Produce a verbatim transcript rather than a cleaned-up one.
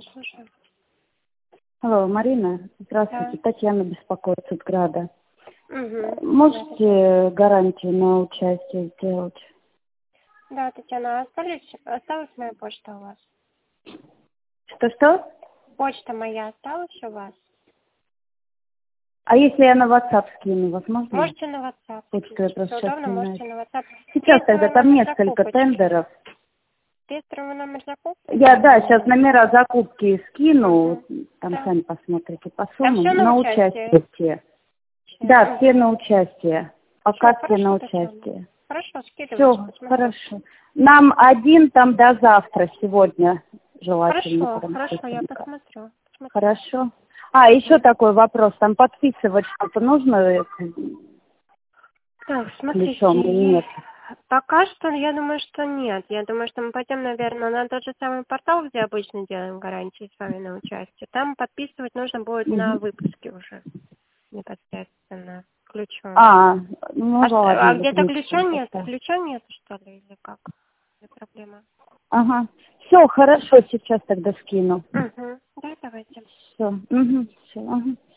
слушаю. Алло, Марина, здравствуйте, Да. Татьяна беспокоит с Цитграда. Угу. Можете гарантию на участие сделать? Да, Татьяна, а остались, осталась моя почта у вас? Что-что? Почта моя осталась у вас? А если я на WhatsApp скину, возможно? Можете на WhatsApp. Почту я Если просто все сейчас удобно, не можете знаю. на WhatsApp. Сейчас тогда Реестровый там номер несколько закупочки. тендеров. Реестровый номер закупки? Я, да, сейчас номера закупки скину, Угу. там Да. сами посмотрите по Там суммам, все на на участие? участие все. Да, все на участие. Пока Все, все на хорошо, Татьяна. участие. Хорошо, скидывайте, Все, посмотрю. хорошо. Нам один там до завтра, сегодня желательно. Хорошо, Прям хорошо, я быстренько. посмотрю. посмотрю. Хорошо. А, еще Мгм. такой вопрос. Там подписывать что-то нужно э, Так, смотрите, ключом или и нет? пока что я думаю, что нет. Я думаю, что мы пойдем, наверное, на тот же самый портал, где обычно делаем гарантии с вами на участие. Там подписывать нужно будет на Мгм. выпуске уже непосредственно ключом. А, ну А, ш- а ладно, где-то будем ключа потом нет? тогда. Ключа нет, что ли, или как? Или проблема? Ага. Все, хорошо, сейчас тогда скину. Угу. Да, давайте. Все. Угу. Все. Ага.